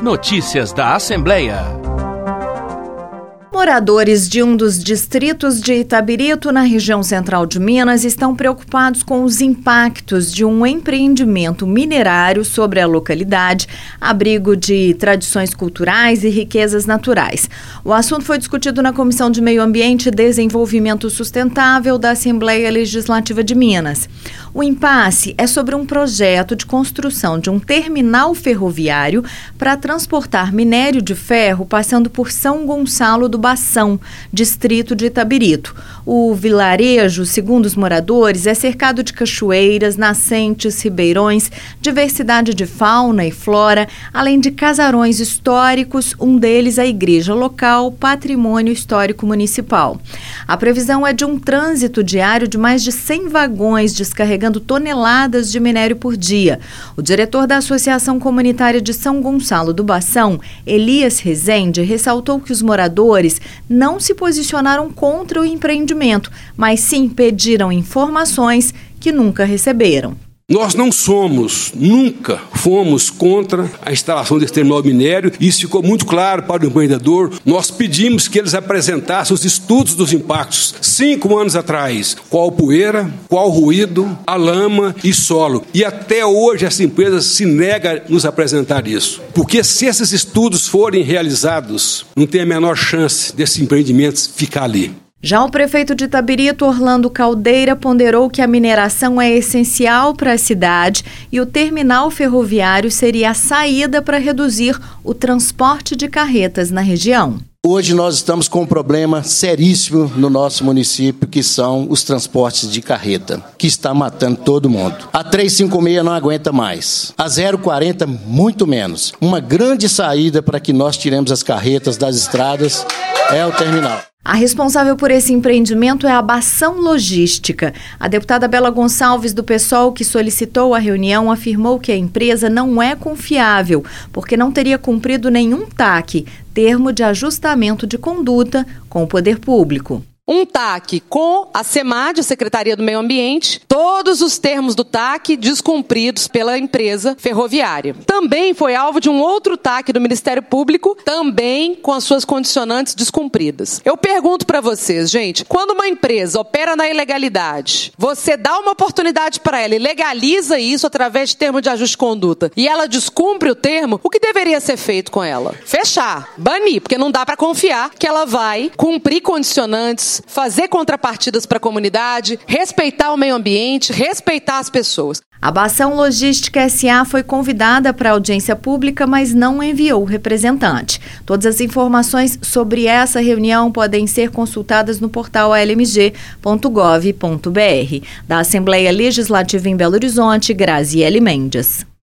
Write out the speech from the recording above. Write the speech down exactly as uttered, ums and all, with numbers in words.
Notícias da Assembleia. Moradores de um dos distritos de Itabirito, na região central de Minas, estão preocupados com os impactos de um empreendimento minerário sobre a localidade, abrigo de tradições culturais e riquezas naturais. O assunto foi discutido na Comissão de Meio Ambiente e Desenvolvimento Sustentável da Assembleia Legislativa de Minas. O impasse é sobre um projeto de construção de um terminal ferroviário para transportar minério de ferro passando por São Gonçalo do Bação, distrito de Itabirito. O vilarejo, segundo os moradores, é cercado de cachoeiras, nascentes, ribeirões, diversidade de fauna e flora, além de casarões históricos, um deles a igreja local, patrimônio histórico municipal. A previsão é de um trânsito diário de mais de cem vagões descarregando toneladas de minério por dia. O diretor da Associação Comunitária de São Gonçalo do Bação, Elias Rezende, ressaltou que os moradores não se posicionaram contra o empreendimento, mas sim pediram informações que nunca receberam. Nós não somos, nunca fomos contra a instalação desse terminal minério. Isso ficou muito claro para o empreendedor. Nós pedimos que eles apresentassem os estudos dos impactos cinco anos atrás. Qual poeira, qual ruído, a lama e solo. E até hoje essa empresa se nega a nos apresentar isso. Porque se esses estudos forem realizados, não tem a menor chance desse empreendimento ficar ali. Já o prefeito de Itabirito, Orlando Caldeira, ponderou que a mineração é essencial para a cidade e o terminal ferroviário seria a saída para reduzir o transporte de carretas na região. Hoje nós estamos com um problema seríssimo no nosso município, que são os transportes de carreta, que está matando todo mundo. A trezentos e cinquenta e seis não aguenta mais. A zero quarenta, muito menos. Uma grande saída para que nós tiremos as carretas das estradas é o terminal. A responsável por esse empreendimento é a Bação Logística. A deputada Bela Gonçalves, do PSOL, que solicitou a reunião, afirmou que a empresa não é confiável, porque não teria cumprido nenhum T A C, termo de ajustamento de conduta, com o poder público. Um T A C com a SEMAD, a Secretaria do Meio Ambiente, todos os termos do T A C descumpridos pela empresa ferroviária. Também foi alvo de um outro T A C do Ministério Público, também com as suas condicionantes descumpridas. Eu pergunto para vocês, gente, quando uma empresa opera na ilegalidade, você dá uma oportunidade para ela e legaliza isso através de termo de ajuste de conduta, e ela descumpre o termo, o que deveria ser feito com ela? Fechar, banir, porque não dá para confiar que ela vai cumprir condicionantes, fazer contrapartidas para a comunidade, respeitar o meio ambiente, respeitar as pessoas. A Bação Logística S A foi convidada para audiência pública, mas não enviou representante. Todas as informações sobre essa reunião podem ser consultadas no portal a l m g ponto gov ponto b r. Da Assembleia Legislativa em Belo Horizonte, Graziele Mendes.